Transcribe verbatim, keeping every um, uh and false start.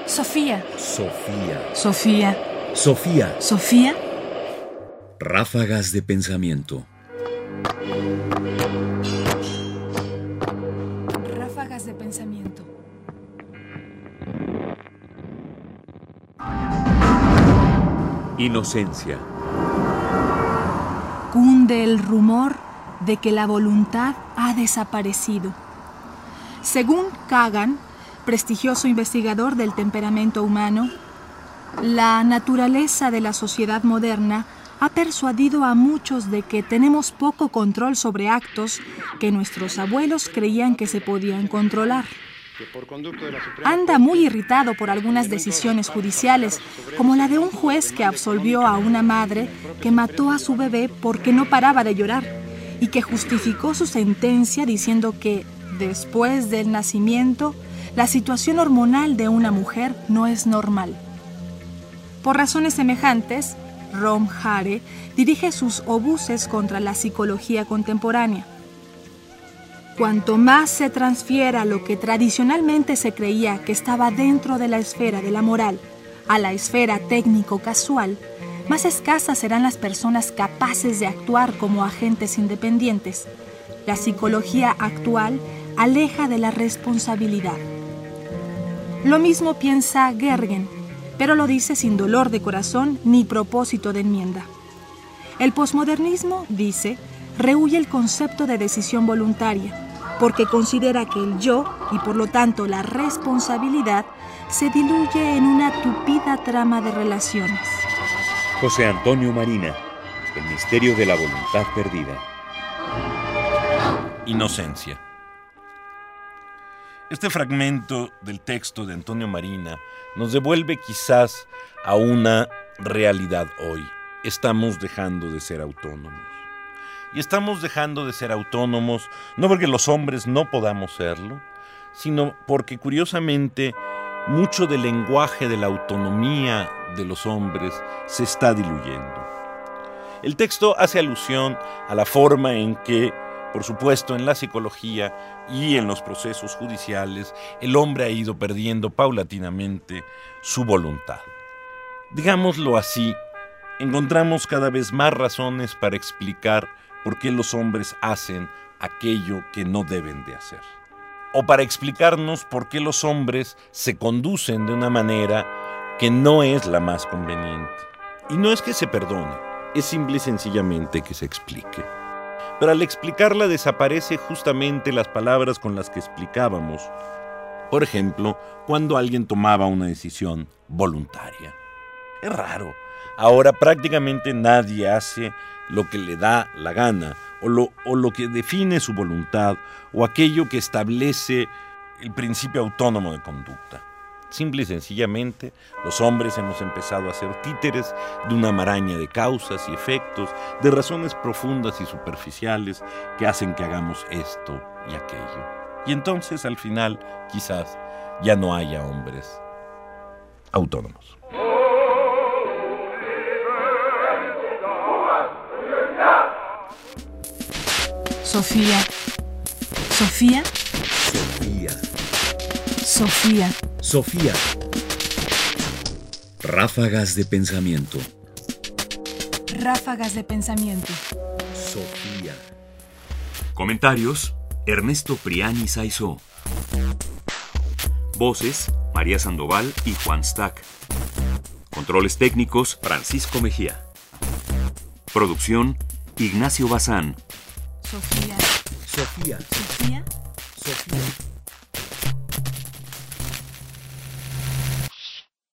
Sofía. Sofía. Sofía. Sofía. Sofía. Ráfagas de pensamiento. Ráfagas de pensamiento. Inocencia. Cunde el rumor de que la voluntad ha desaparecido. Según Kagan, prestigioso investigador del temperamento humano, la naturaleza de la sociedad moderna ha persuadido a muchos de que tenemos poco control sobre actos que nuestros abuelos creían que se podían controlar. Anda muy irritado por algunas decisiones judiciales, como la de un juez que absolvió a una madre que mató a su bebé porque no paraba de llorar y que justificó su sentencia diciendo que, después del nacimiento, la situación hormonal de una mujer no es normal. Por razones semejantes, Rom Hare dirige sus obuses contra la psicología contemporánea. Cuanto más se transfiera lo que tradicionalmente se creía que estaba dentro de la esfera de la moral a la esfera técnico-casual, más escasas serán las personas capaces de actuar como agentes independientes. La psicología actual aleja de la responsabilidad. Lo mismo piensa Gergen, pero lo dice sin dolor de corazón ni propósito de enmienda. El posmodernismo, dice, rehúye el concepto de decisión voluntaria, porque considera que el yo, y por lo tanto la responsabilidad, se diluye en una tupida trama de relaciones. José Antonio Marina, El misterio de la voluntad perdida. Inocencia. Este fragmento del texto de Antonio Marina nos devuelve quizás a una realidad hoy. Estamos dejando de ser autónomos. Y estamos dejando de ser autónomos no porque los hombres no podamos serlo, sino porque curiosamente mucho del lenguaje de la autonomía de los hombres se está diluyendo. El texto hace alusión a la forma en que, por supuesto, en la psicología y en los procesos judiciales, el hombre ha ido perdiendo paulatinamente su voluntad. Digámoslo así, encontramos cada vez más razones para explicar por qué los hombres hacen aquello que no deben de hacer. O para explicarnos por qué los hombres se conducen de una manera que no es la más conveniente. Y no es que se perdone, es simple y sencillamente que se explique. Pero al explicarla desaparece justamente las palabras con las que explicábamos. Por ejemplo, cuando alguien tomaba una decisión voluntaria. Es raro. Ahora prácticamente nadie hace lo que le da la gana, o lo, o lo que define su voluntad, o aquello que establece el principio autónomo de conducta. Simple y sencillamente, los hombres hemos empezado a ser títeres de una maraña de causas y efectos, de razones profundas y superficiales que hacen que hagamos esto y aquello. Y entonces, al final, quizás ya no haya hombres autónomos. Sofía. Sofía. Sofía. Sofía. Sofía. Ráfagas de pensamiento. Ráfagas de pensamiento. Sofía. Comentarios: Ernesto Priani Saizó. Voces: María Sandoval y Juan Stack. Controles técnicos: Francisco Mejía. Producción: Ignacio Bazán. Sofía. Sofía. Sofía. Sofía.